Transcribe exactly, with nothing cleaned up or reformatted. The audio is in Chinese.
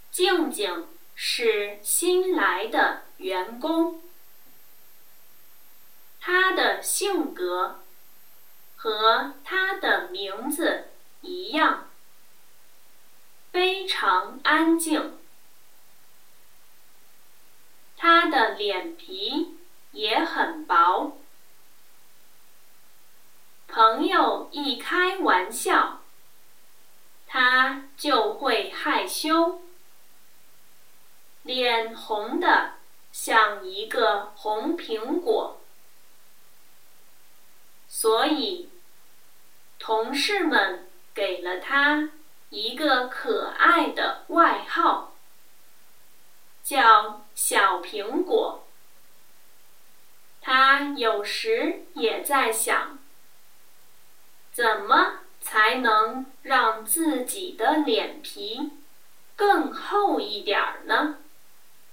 静静是新来的员工，他的性格和他的名字一样，非常安静。他的脸皮也很薄，朋友一开玩笑，他就会害羞，脸红得像一个红苹果。所以，同事们给了他一个可爱的外号，叫小苹果。他有时也在想，怎么才能让自己的脸皮更厚一点儿呢？